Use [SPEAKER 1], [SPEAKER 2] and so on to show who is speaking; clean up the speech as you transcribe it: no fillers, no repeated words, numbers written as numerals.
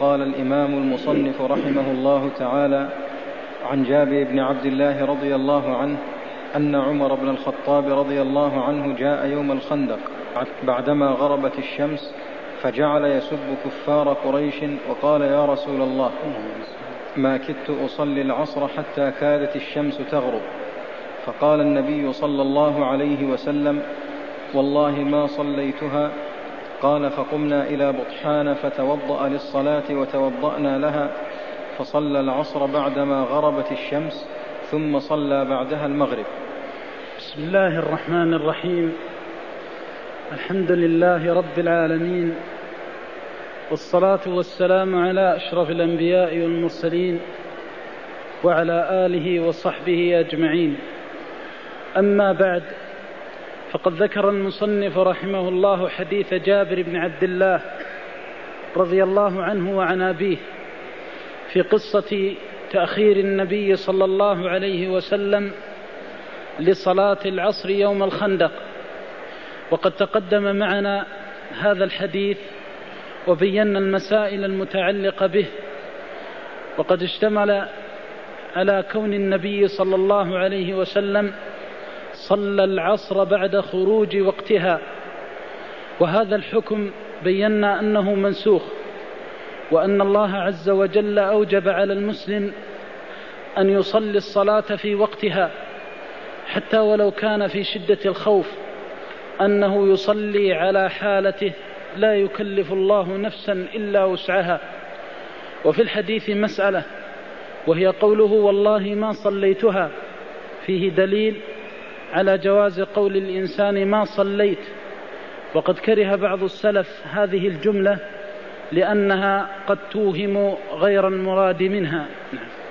[SPEAKER 1] قال الإمام المصنف رحمه الله تعالى: عن جابر بن عبد الله رضي الله عنه أن عمر بن الخطاب رضي الله عنه جاء يوم الخندق بعدما غربت الشمس، فجعل يسب كفار قريش وقال: يا رسول الله، ما كدت أصلي العصر حتى كادت الشمس تغرب. فقال النبي صلى الله عليه وسلم: والله ما صليتها. قال: فقمنا إلى بطحان فتوضأ للصلاة وتوضأنا لها، فصلى العصر بعدما غربت الشمس، ثم صلى بعدها المغرب.
[SPEAKER 2] بسم الله الرحمن الرحيم. الحمد لله رب العالمين، والصلاة والسلام على أشرف الأنبياء والمرسلين وعلى آله وصحبه أجمعين. أما بعد، فقد ذكر المصنف رحمه الله حديث جابر بن عبد الله رضي الله عنه وعن أبيه في قصة تأخير النبي صلى الله عليه وسلم لصلاة العصر يوم الخندق. وقد تقدم معنا هذا الحديث وبينا المسائل المتعلقة به، وقد اشتمل على كون النبي صلى الله عليه وسلم صلى العصر بعد خروج وقتها، وهذا الحكم بينا أنه منسوخ، وأن الله عز وجل أوجب على المسلم أن يصلي الصلاة في وقتها، حتى ولو كان في شدة الخوف، أنه يصلي على حالته، لا يكلف الله نفسا إلا وسعها. وفي الحديث مسألة، وهي قوله: والله ما صليتها، فيه دليل على جواز قول الإنسان ما صليت. وقد كره بعض السلف هذه الجملة لأنها قد توهم غير المراد منها.